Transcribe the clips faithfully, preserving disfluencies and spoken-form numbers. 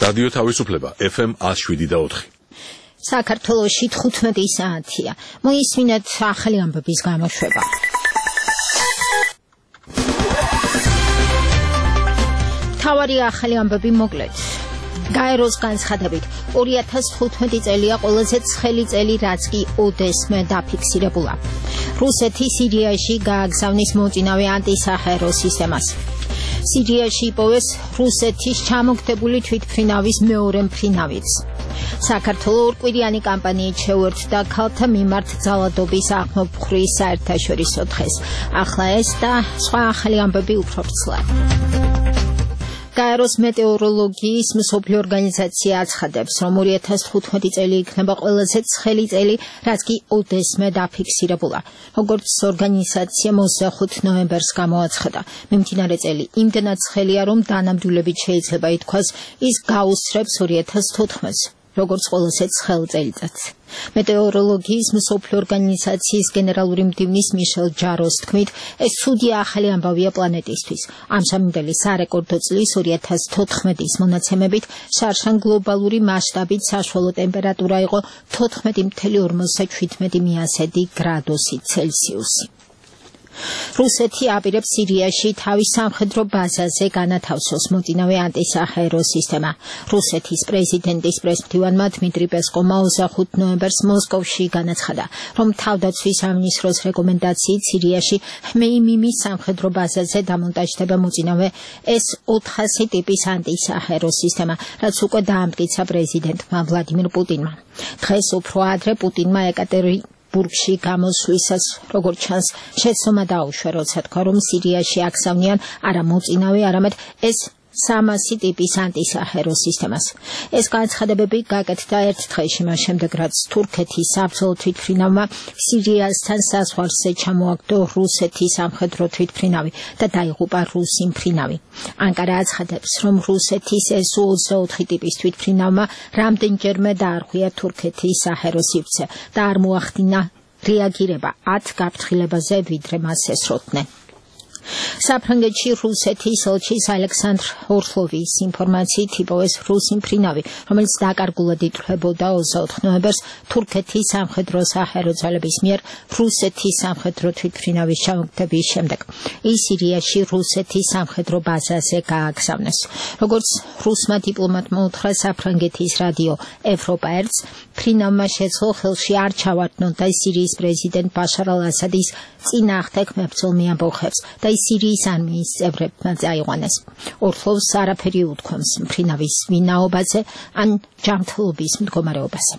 რადიო თავისუფლება ეფ ემ one oh seven და four. საქართველოში თხუთმეტი საათია. მოისმინეთ ახალი ამბების გამოშვება. თავარი ახალი ამბები მოკლედ. გაეროს განცხადებით ორი ათას თხუთმეტი წელია ყველაზე ცხელი წელი, რაც კი ოდესმე დაფიქსირებულა. რუსეთი სირიაში გააგზავნის მოწინავე ანტისაჰაერო სისტემას. სირიაში იპოვეს რუსეთის ჩამოგდებული თვითმფრინავის მეორე მფრინავიც. საქართველოს ორკვირიანი კამპანიით შეუერთდა ქალთა მიმართ ძალადობის აღმოფხვრის საერთაშორისო დღეს. ახლა ეს და სხვა ახალი ამბები უფრო ვრცლად. გაეროს მეტეოროლოგიის მსოფლიო ორგანიზაცია აცხადებს, რომ ორი ათას თხუთმეტი წელი იქნება ყველაზე ცხელი წელი, რაც კი ოდესმე დაფიქსირებულა. როგორც ორგანიზაცია ოცდახუთ ნოემბერს გამოაცხადა, მიმდინარე წელი იმდენად ცხელია, რომ დანამდვილებით შეიძლება ითქვას, ის გაუსწრებს ორი ათას თოთხმეტს. როგორც ყველაზე ცხელ წელიწადს. მეტეოროლოგიის მსოფლიო ორგანიზაციის გენერალური მდივნის მიშელ ჯაროს თქმით, ეს ცუდი ახალი ამბავია პლანეტისთვის. ამჟამინდელი სარეკორდო წლის ორი ათას თოთხმეტის მონაცემებით შარშან გლობალური მასშტაბით საშუალო ტემპერატურა იყო თოთხმეტი ორმოცდაშვიდ ორმოცდაშვიდ მიასედი გრადუსი ცელსიუსი. რუსეთი აპირებს სირიაში თავის სამხედრო ბაზაზე განათავსოს მოწინავე ანტისაჰაერო სისტემა. რუსეთის პრეზიდენტის პრესმდივანმა დმიტრი პესკოვმა ოცდახუთ ნოემბერს მოსკოვში განაცხადა, რომ თავდაცვის სამინისტროს რეკომენდაციით სირიაში ჰმეიმიმის სამხედრო ბაზაზე დამონტაჟდება მოწინავე ეს ოთხასი ტიპის ანტისაჰაერო სისტემა, რაც უკვე დაამტკიცა პრეზიდენტმა ვლადიმირ პუტინმა. დღეს უფრო ადრე პუტინმა ეკატერი ბურგში გამოსვლისას, როგორც ჩანს, შეცდომა დაუშვა, როცა თქვა, რომ სირიაში აგზავნიან არა მოწინავე, არამედ ეს სამასი ტიპის ანტისაჰაერო სისტემას. ეს განცხადებები გაკეთდა ერთ დღეში, მას შემდეგ, რაც თურქეთის საბრძოლო თვითმფრინავმა სირიასთან საზღვარზე ჩამოაგდო რუსეთის სამხედრო თვითმფრინავი და დაიღუპა რუსი მფრინავი. ანკარა აცხადებს, რომ რუსეთის ეს ოცდაოთხი ტიპის თვითმფრინავმა რამდენჯერმე დაარღვია თურქეთის საჰაერო სივრცე და არ მოახდინა რეაგირება ათ გაფრთხილებაზე, ვიდრე მას ესროდნენ. საფრანგეთში რუსეთის ელჩის ალექსანდრ ორლოვის ინფორმაციით იპოვეს რუსი მფრინავი, რომელიც დაკარგულად ითვლებოდა ოცდაოთხ ნოემბერს თურქეთის სამხედრო საჰაერო ძალების მიერ რუსეთის სამხედრო თვითმფრინავის ჩამოგდების შემდეგ. ის სირიაში რუსეთის სამხედრო ბაზაზე გააგზავნეს. როგორც რუსმა დიპლომატმა უთხრა საფრანგეთის რადიო ევროპა ერთს, მფრინავმა შეძლო ხელში არ ჩავარდნოდა სირიის პრეზიდენტ ბაშარ ალ-ასადის წინააღმდეგ მებრძოლ ამბოხებს და სირიის არმიის წევრებმა წაიყვანეს. ორლოვს არაფერი უთქვამს მფრინავის ვინაობაზე ან ჯანმრთელობის მდგომარეობაზე.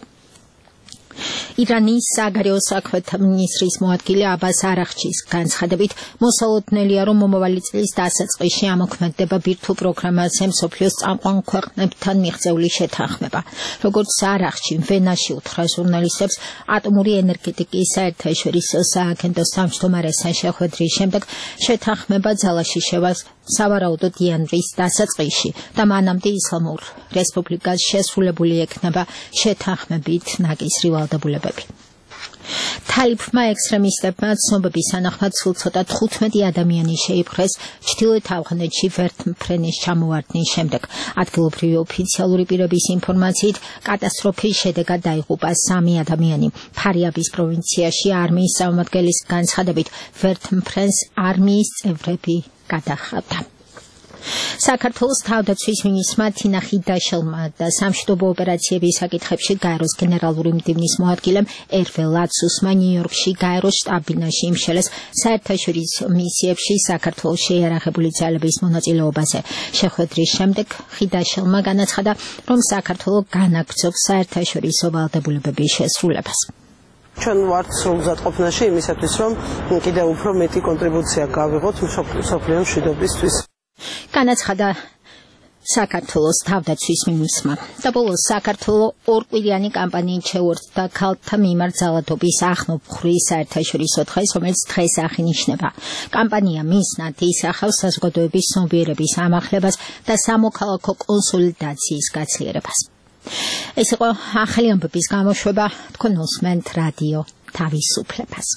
ირანის საგარეო საქმეთა მინისტრის მოადგილე აბას არაღჩის განცხადებით, მოსალოდნელია, რომ მომავალი წლის დასაწყისში ამოქმედდება ბირთვულ პროგრამაზე მსოფლიოს წამყვან ქვეყნებთან მიღწეული შეთანხმება. როგორც არაღჩი ვენაში უთხრა ჟურნალისტებს, ატომური ენერგეტიკის საერთაშორისო სააგენტოს თავმჯდომარესთან შეხვედრის შემდეგ შეთანხმება ძალაში შევა სავარაუდოდ იანვრის დასაწყისში და მანამდე ისლამურ რესპუბლიკას შესრულებული ექნება შეთანხმებით ნაკისრი ვალდებულებები. თალიფმა ექსტრემისტებმა ცნობების თანახმად სულ ცოტა თხუთმეტი ადამიანი შეიპყრეს ჩრდილოეთ ავღანეთში ვერტმფრენის ჩამოვარდნის შემდეგ. ადგილობრივი ოფიციალური პირების ინფორმაციით, კატასტროფის შედეგად დაიღუპა სამი ადამიანი. ფარიაბის პროვინციაში არმიის წარმომადგენლის განცხადებით, ვერტმფრენს არმიის წევრები გადაჰყავდა. საქართველოს თავდაცვის მინისტრმა თინა ხიდაშელმა და სამშვიდობო ოპერაციების საკითხებში გაეროს გენერალური მდივნის მოადგილემ ერვე ლაცუსმა ნიუ-იორკში გაეროს შტაბ-ბინაში იმშელეს საერთაშორისო მისიებში საქართველოს შეიარაღებული ძალების მონაწილეობაზე. შეხვედრის შემდეგ ხიდაშელმა განაცხადა, რომ საქართველო განაგრძობს საერთაშორისო ვალდებულებების შესრულებას. ჩვენ ვართ სრულზადყოფნაში იმისათვის, რომ კიდევ უფრო მეტი კონტრიბუცია გავიღოთ მსოფლიო მშვიდობისთვის. განაცხადა საქართველოს თავდაცვის მინისტრმა. და ბოლოს საქართველოს ორკვირიანი კამპანიით შეუერთდა ქალთა მიმართ ძალადობის აღმოფხვრის საერთაშორისო დღეს, რომელიც დღეს აღინიშნება. კამპანია მიზნად ისახავს საზოგადოების ცნობიერების ამაღლებას და სამოქალაქო კონსოლიდაციის გაცილებას. ეს იყო ახალი ამბების გამოშვება, თქვენ უსმენთ რადიო თავისუფლებას.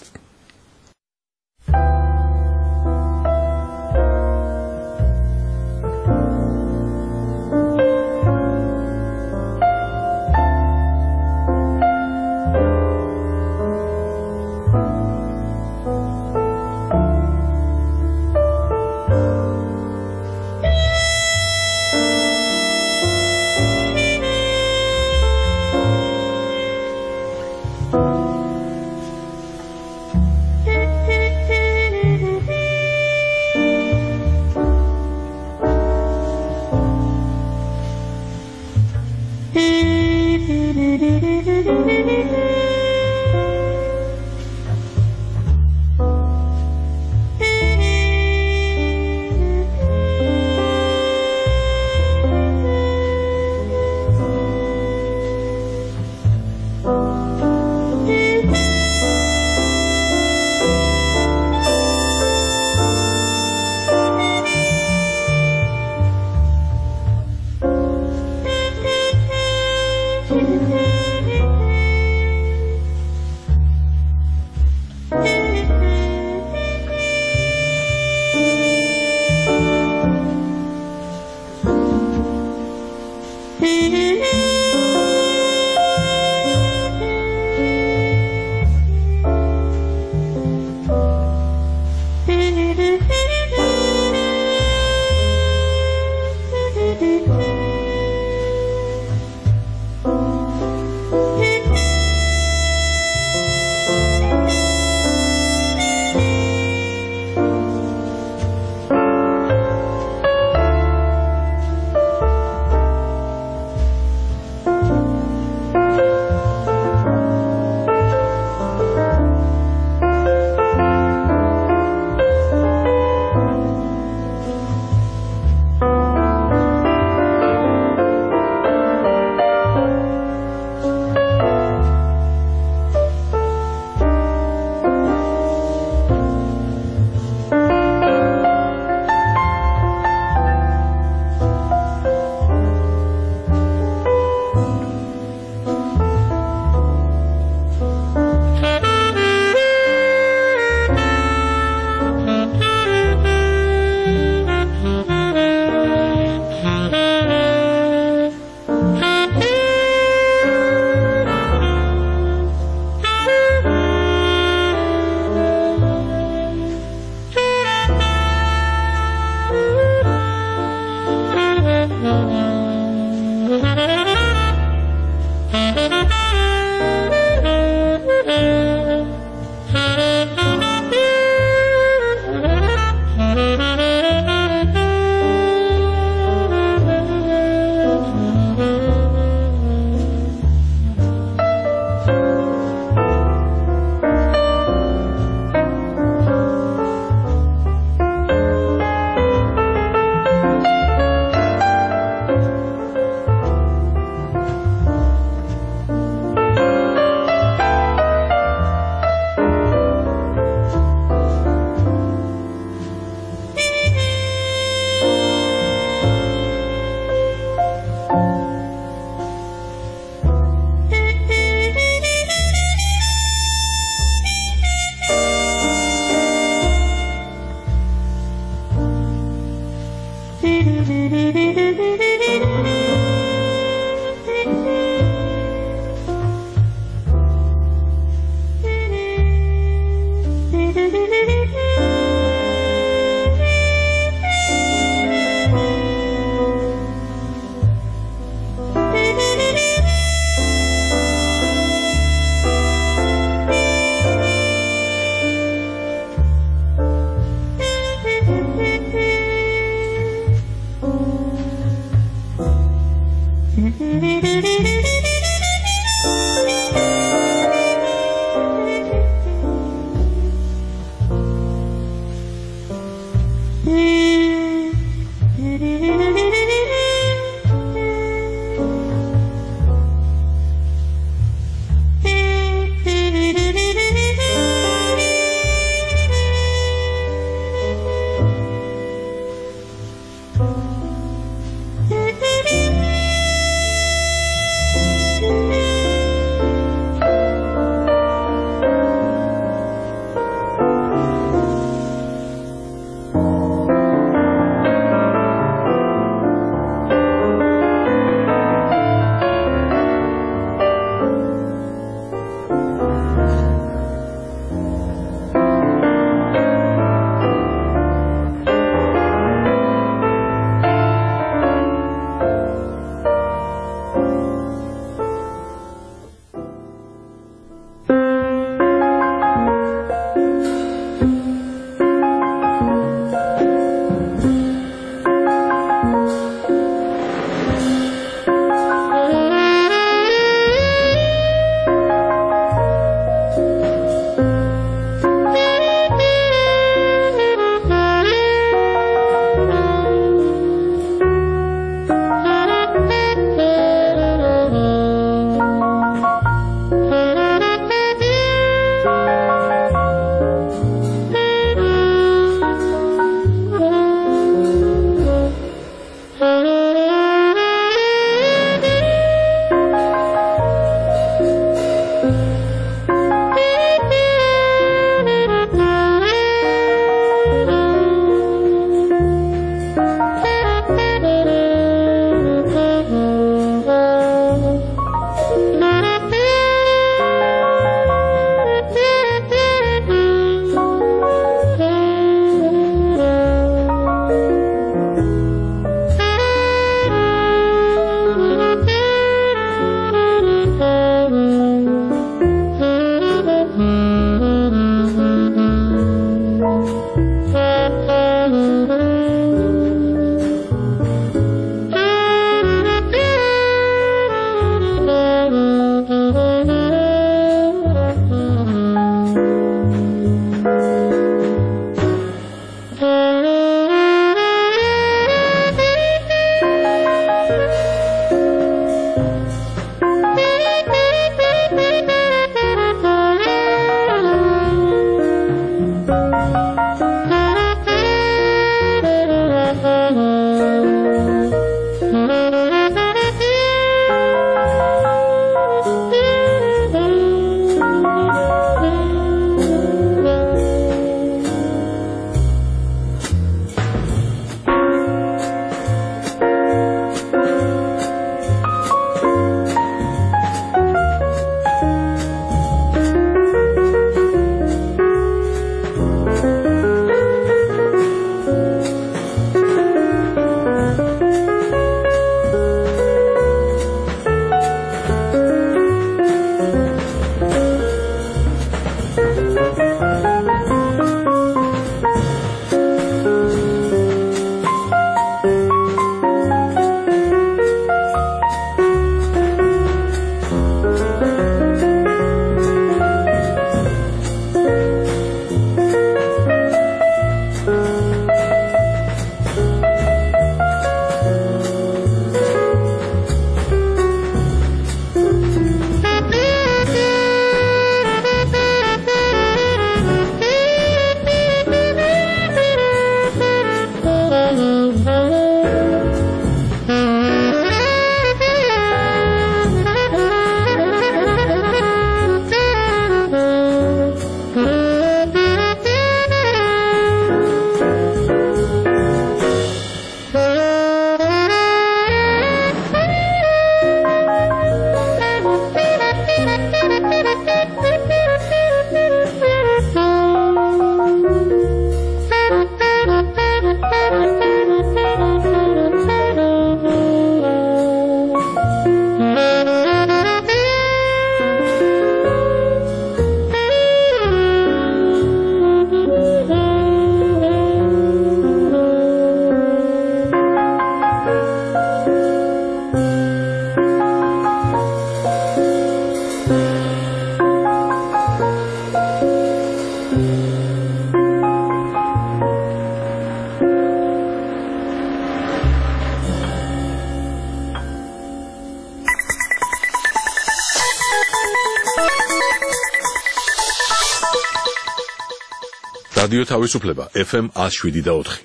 რადიო თავისუფლება ეფ ემ one oh seven და four.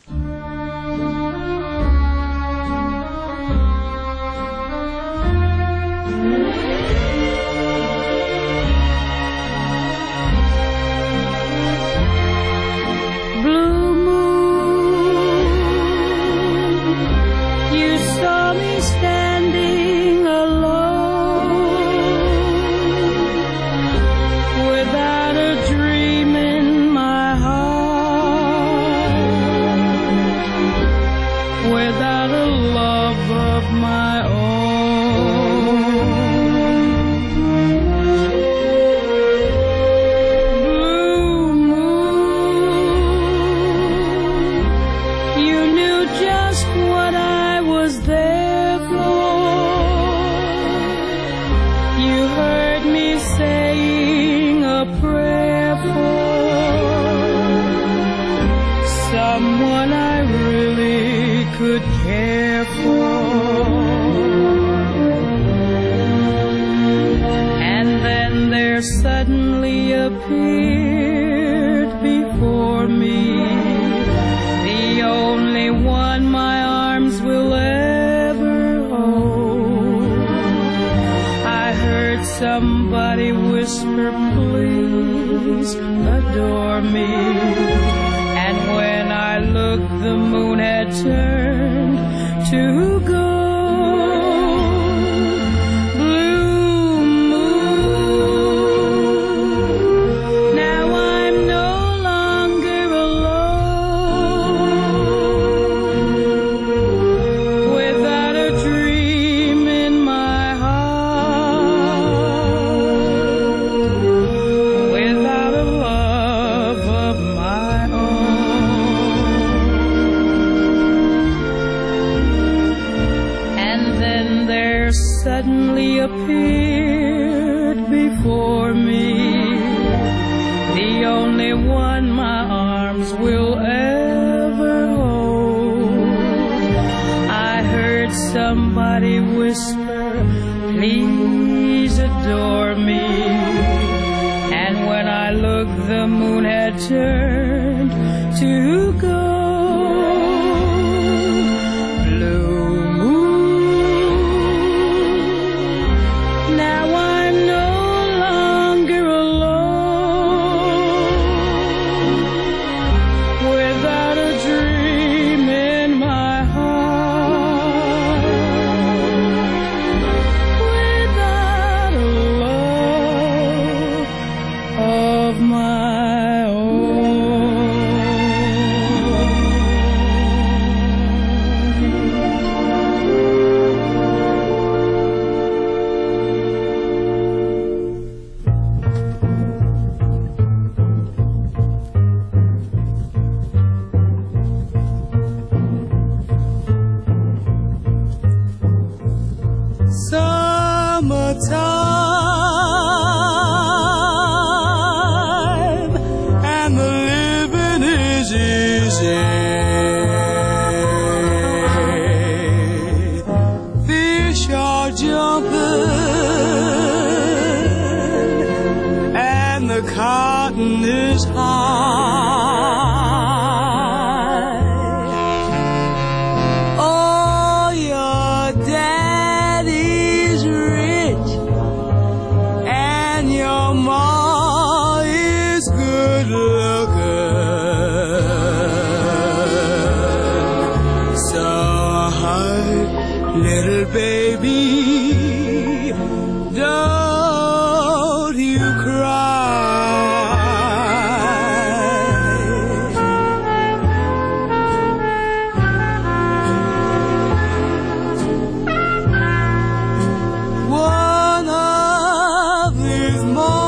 Someone I really could care for. And then there suddenly appeared before me the only one my arms will ever hold. I heard somebody whisper, please adore me. And when I looked, the moon had turned to gold. Blue moon, now I'm no longer alone, without a dream in my heart, without a love of my own. And then there suddenly appeared before me the only one my arms will ever hold. I heard somebody whisper, please adore me. And when I looked, the moon had turned to gold. Summertime, and the living is easy. Fish are jumping, and the cotton is high. Oh, your daddy's rich, and your ma is good looking. So hide, little baby, don't you cry. One of these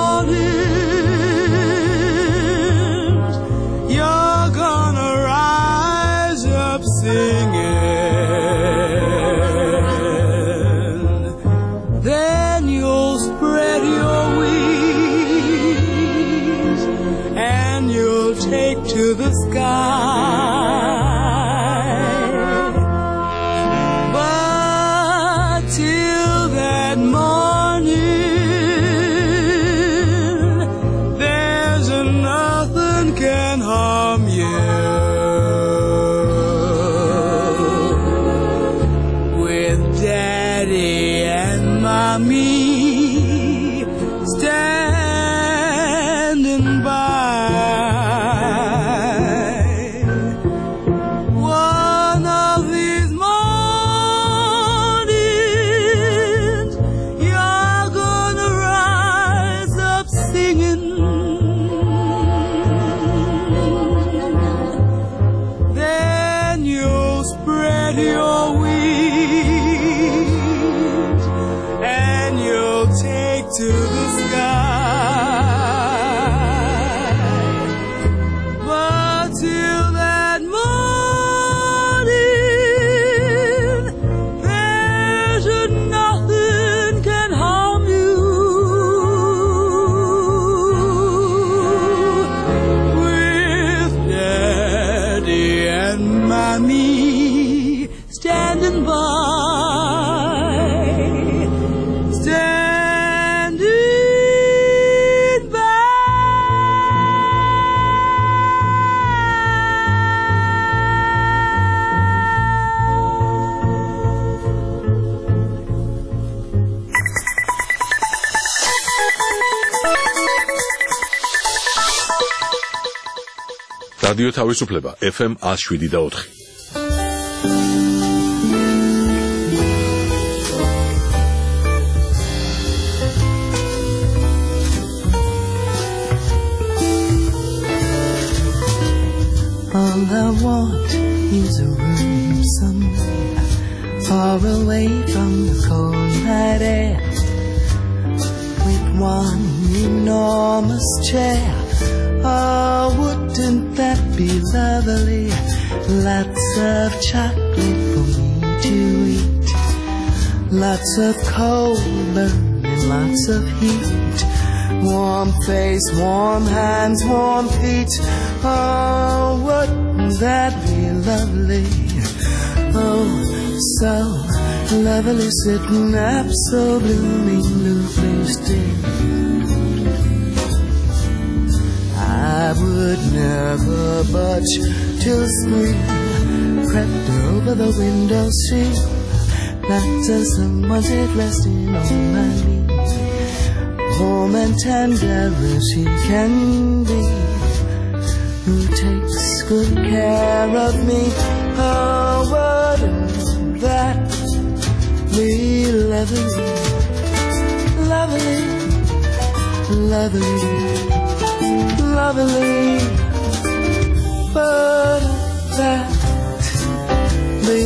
mornings, you're gonna rise up singing. Then you'll spread your wings, and you'll take to the sky. But till that morning, there's nothing can harm from you. With Daddy and Mommy standing by. One of these mornings, you're gonna rise up singing. Then you'll spread your wings and you'll take to the sky. But till that morning, there's nothing can harm you. With Daddy and Mommy standing by, standing by. რადიო თავისუფლება F M one oh seven და four. All I want is a room somewhere far away from the cold night air, with one enormous chair. Oh, wouldn't that be lovely? Lots of chocolate for me to eat, lots of coal burning, lots of heat, warm face, warm hands, warm feet. Oh, wouldn't that be lovely? Oh, so lovely, sitting up so blooming blue still. I would never budge till spring crept over the window sill, not till someone's head resting on my knee, warm and tender as she can be, who takes good care of me. Oh, wouldn't that be lovely, lovely, lovely, lovely? Wouldn't that be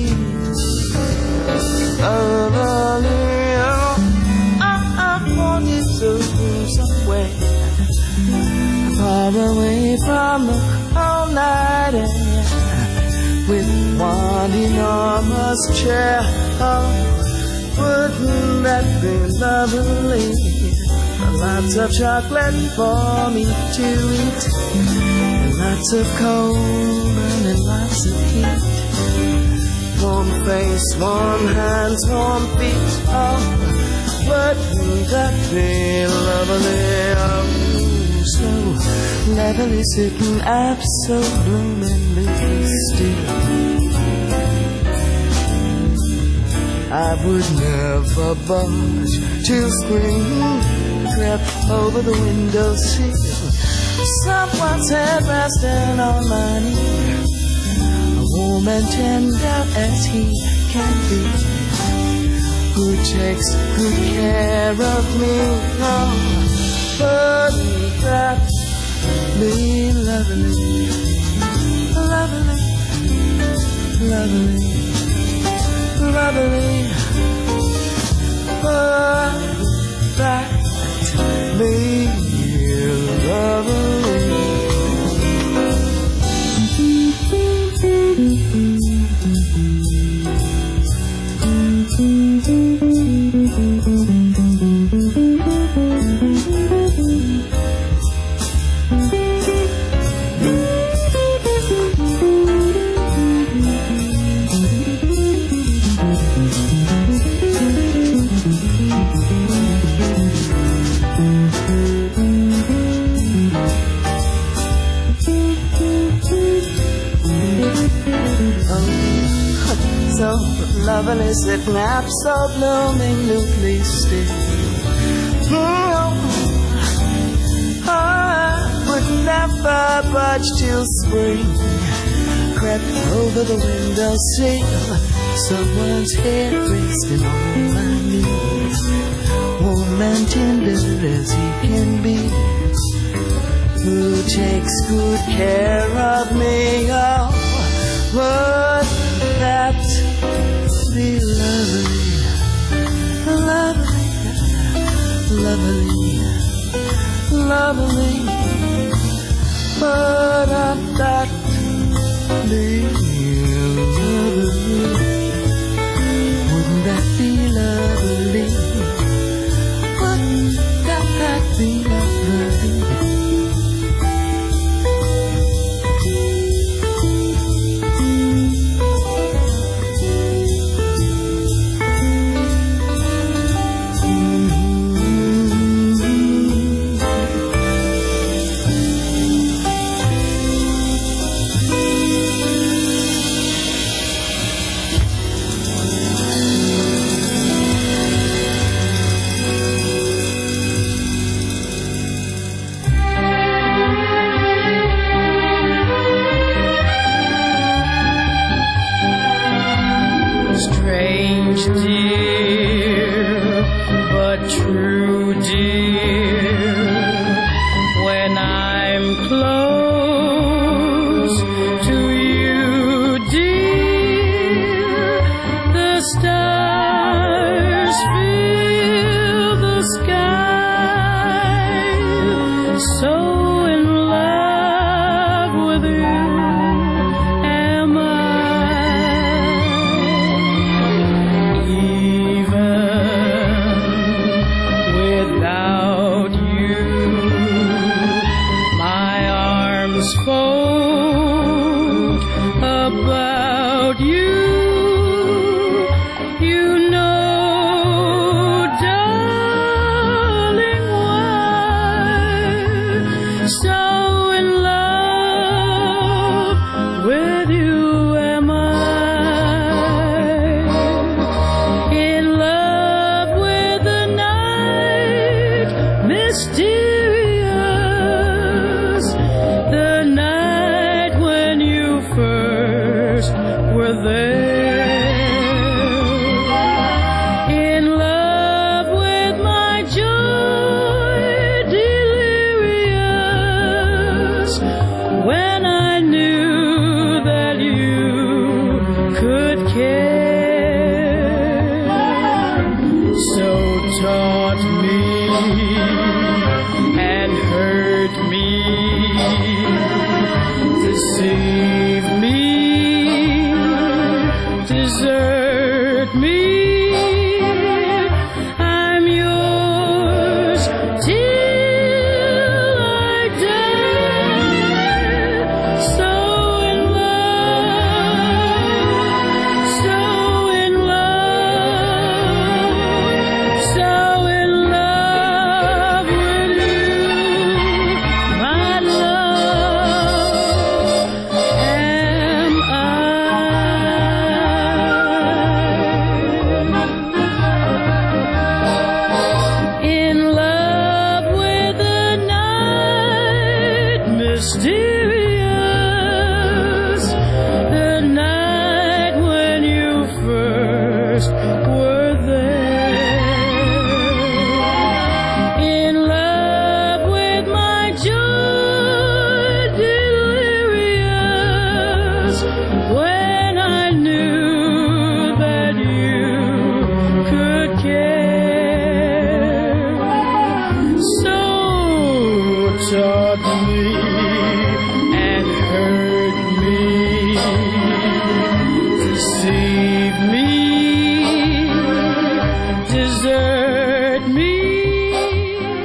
lovely? Oh, I, I want it to be somewhere far away from the cold night air, with one enormous chair. Oh, wouldn't that be lovely? Lots of chocolate for me to eat, and lots of coal and lots of heat, warm face, warm hands, warm feet. Oh, wouldn't that be lovely? Oh, so lovely, sitting up so bloomingly still. I would never budge till spring crept over the windowsill, someone's head resting on my knee, warm and tender as he can be, who takes good care of me. Oh, wouldn't that be lovely, lovely, lovely, lovely? Wouldn't that be lovely? Thank you. So lovely, sitting up, so blooming, newly still. Mm, I would never budge till spring crept over the windowsill. Someone's head resting on my knee, warm and tender as he can be, who takes good care of me. Oh, would that be lovely, lovely, lovely, lovely? Would that be lovely? Wouldn't that be lovely? Wouldn't that, that be lovely?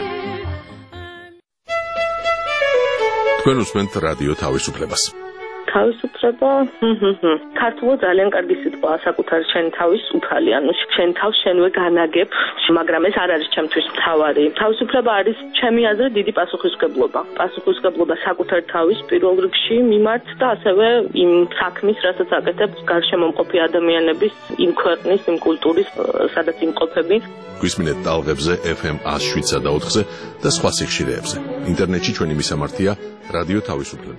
თქვენ უსმენთ რადიო თავისუფლებას. თავისუფლება, ქართულად ძალიან კარგი სიტყვაა საკუთარ შენ თავის უფალი, ანუ შენ თავს შენვე განაგებ, მაგრამ ეს არ არის ჩემთვის მთავარი. თავისუფლება არის ჩემი აზრით დიდი პასუხისმგებლობა. პასუხისმგებლობა საკუთარ თავის პირველ რიგში მიმართ და ასევე იმ საქმის, რასაც აკეთებ გარშემო მყოფი ადამიანების, იმ ქვეყნის, იმ კულტურის, სადაც იმყოფები. გვისმინეთ ტალღებზე ეფ ემ ას შვიდსა და ოთხზე და სხვა სიხშირეებზე. ინტერნეტში ჩვენი მისამართია რადიო თავისუფლება.